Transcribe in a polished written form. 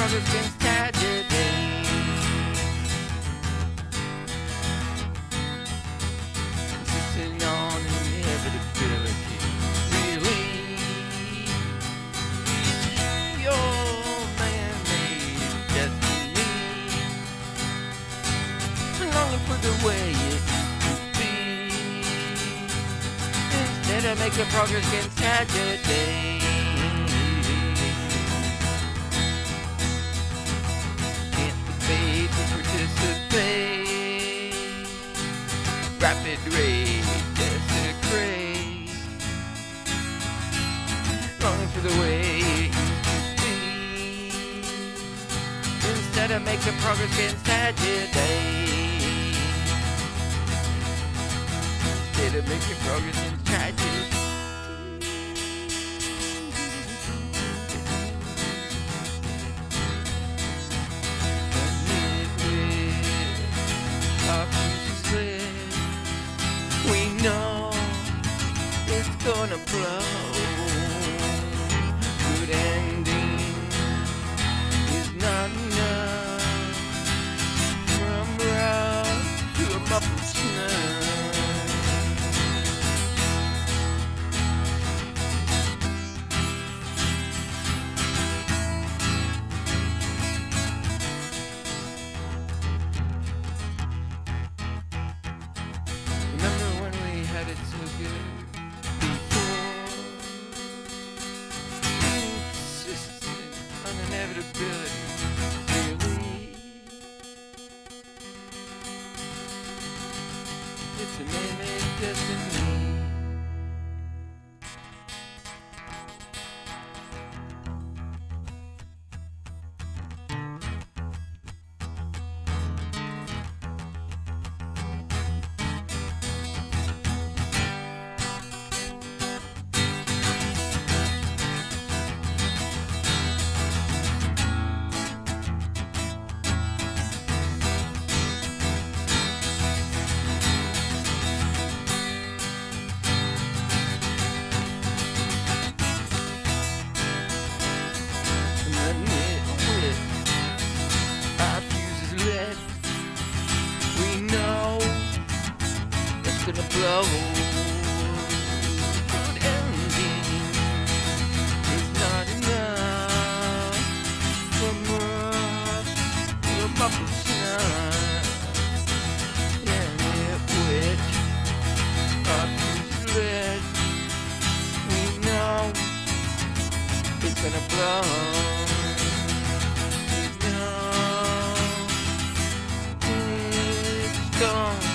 progress against tragedy. Insisting on inevitability. Really, your man-made destiny. Longing for the way it could be. Instead of making progress against tragedy. Participate, rapid rate desecrate, longing for the way it used to be. Instead of making progress against tragedy, instead of making progress against tragedy. We know it's gonna blow. Good ending is not enough. From rough to a muffled snub. Remember when we had it so good before? Insisted on inevitability, really. It's a man-made destiny. Gonna blow. Good ending is not enough. From rough to a muffled snub. And which are useless. We know it's gonna blow. We know it's gone.